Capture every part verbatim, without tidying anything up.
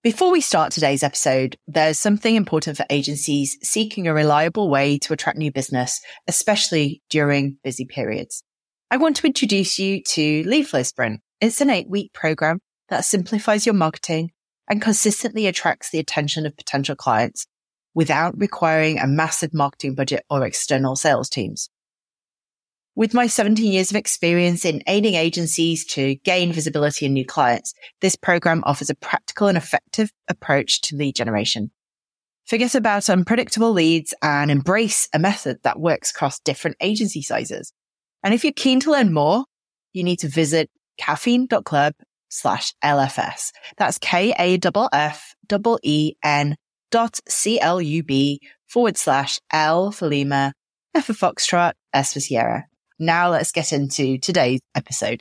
Before we start today's episode, there's something important for agencies seeking a reliable way to attract new business, especially during busy periods. I want to introduce you to Lead Flow Sprint. It's an eight-week program that simplifies your marketing and consistently attracts the attention of potential clients without requiring a massive marketing budget or external sales teams. With my seventeen years of experience in aiding agencies to gain visibility and new clients, this program offers a practical and effective approach to lead generation. Forget about unpredictable leads and embrace a method that works across different agency sizes. And if you're keen to learn more, you need to visit caffeine.club slash LFS. That's K-A-F-F-E-E-N dot C-L-U-B forward slash L for Lima, F for Foxtrot, S for Sierra. Now let's get into today's episode.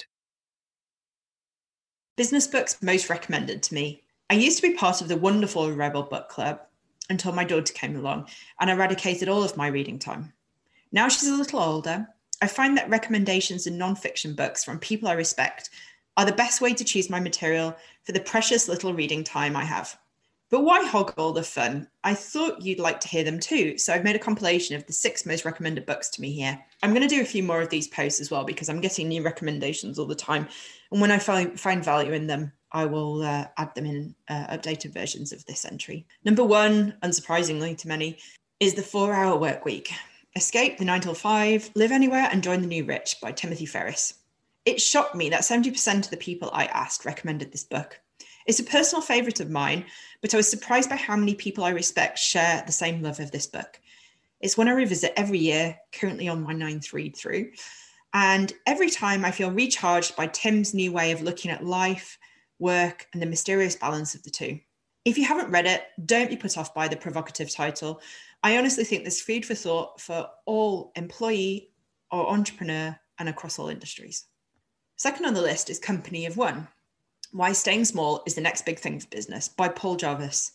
Business books most recommended to me. I used to be part of the wonderful Rebel Book Club until my daughter came along and eradicated all of my reading time. Now she's a little older, I find that recommendations in non-fiction books from people I respect are the best way to choose my material for the precious little reading time I have. But why hog all the fun? I thought you'd like to hear them too, so I've made a compilation of the six most recommended books to me here. I'm going to do a few more of these posts as well because I'm getting new recommendations all the time, and when I find, find value in them, I will uh, add them in uh, updated versions of this entry. Number one, unsurprisingly to many, is The four-Hour Workweek. Escape the nine till five, Live Anywhere and Join the New Rich by Timothy Ferriss. It shocked me that seventy percent of the people I asked recommended this book. It's a personal favourite of mine, but I was surprised by how many people I respect share the same love of this book. It's one I revisit every year, currently on my ninth read through. And every time I feel recharged by Tim's new way of looking at life, work, and the mysterious balance of the two. If you haven't read it, don't be put off by the provocative title. I honestly think there's food for thought for all employee or entrepreneur and across all industries. Second on the list is Company of One. Why Staying Small is the Next Big Thing for Business by Paul Jarvis.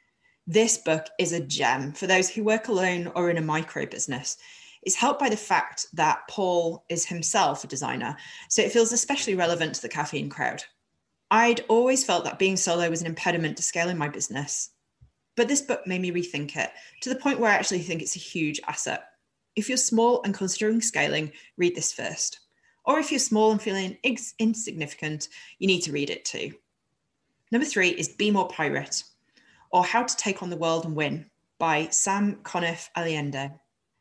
This book is a gem for those who work alone or in a micro business. It's helped by the fact that Paul is himself a designer, so it feels especially relevant to the caffeine crowd. I'd always felt that being solo was an impediment to scaling my business, but this book made me rethink it to the point where I actually think it's a huge asset. If you're small and considering scaling, read this first. Or if you're small and feeling ins- insignificant, you need to read it too. Number three is Be More Pirate, or How to Take on the World and Win by Sam Conniff Allende.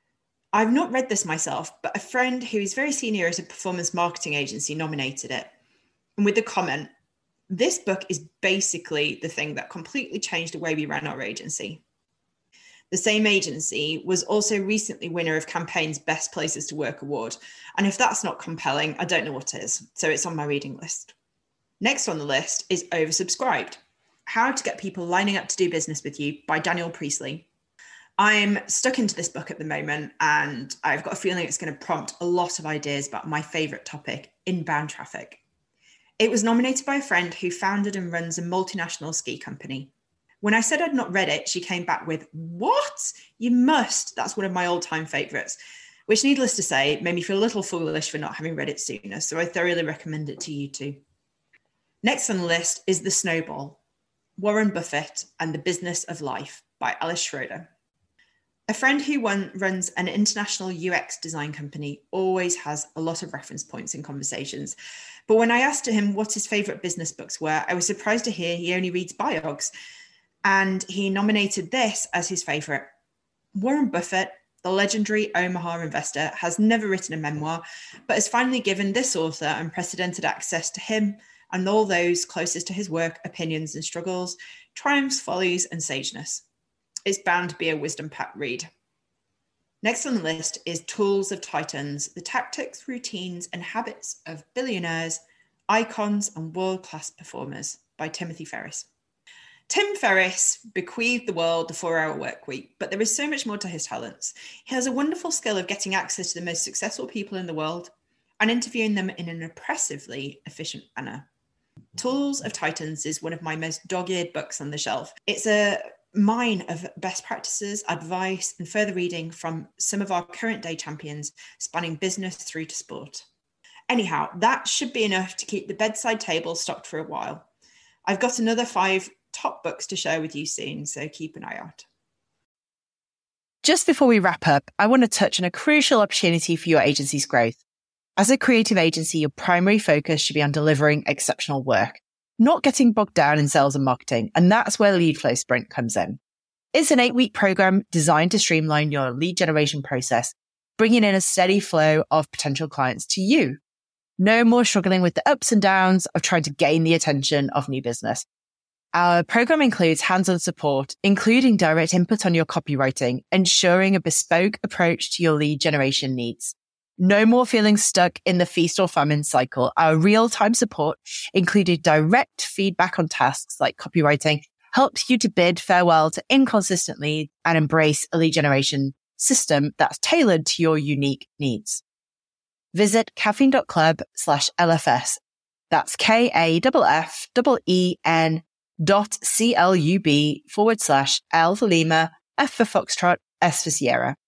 I've not read this myself, but a friend who is very senior at a performance marketing agency nominated it. And with the comment, this book is basically the thing that completely changed the way we ran our agency. The same agency was also recently winner of Campaign's Best Places to Work award. And if that's not compelling, I don't know what is. So it's on my reading list. Next on the list is Oversubscribed, How to Get People Lining Up to Do Business with You by Daniel Priestley. I'm stuck into this book at the moment, and I've got a feeling it's going to prompt a lot of ideas about my favorite topic, inbound traffic. It was nominated by a friend who founded and runs a multinational ski company. When I said I'd not read it, she came back with, "What? You must." That's one of my all-time favourites, which, needless to say, made me feel a little foolish for not having read it sooner, so I thoroughly recommend it to you too. Next on the list is The Snowball, Warren Buffett and the Business of Life by Alice Schroeder. A friend who won, runs an international U X design company always has a lot of reference points in conversations. But when I asked him what his favourite business books were, I was surprised to hear he only reads biogs. And he nominated this as his favourite. Warren Buffett, the legendary Omaha investor, has never written a memoir, but has finally given this author unprecedented access to him and all those closest to his work, opinions and struggles, triumphs, follies and sageness. It's bound to be a wisdom-packed read. Next on the list is Tools of Titans, the tactics, routines and habits of billionaires, icons and world-class performers by Timothy Ferriss. Tim Ferriss bequeathed the world the four-hour work week, but there is so much more to his talents. He has a wonderful skill of getting access to the most successful people in the world and interviewing them in an oppressively efficient manner. Tools of Titans is one of my most dog-eared books on the shelf. It's a mine of best practices, advice, and further reading from some of our current day champions, spanning business through to sport. Anyhow, that should be enough to keep the bedside table stocked for a while. I've got another five top books to share with you soon, so keep an eye out. Just before we wrap up, I want to touch on a crucial opportunity for your agency's growth. As a creative agency, your primary focus should be on delivering exceptional work, not getting bogged down in sales and marketing. And that's where Leadflow Sprint comes in. It's an eight-week program designed to streamline your lead generation process, bringing in a steady flow of potential clients to you. No more struggling with the ups and downs of trying to gain the attention of new business. Our program includes hands-on support, including direct input on your copywriting, ensuring a bespoke approach to your lead generation needs. No more feeling stuck in the feast or famine cycle. Our real-time support, including direct feedback on tasks like copywriting, helps you to bid farewell to inconsistent leads and embrace a lead generation system that's tailored to your unique needs. Visit caffeine.club slash LFS. That's K-A-F-F-E-N dot C-L-U-B forward slash L for Lima, F for Foxtrot, S for Sierra.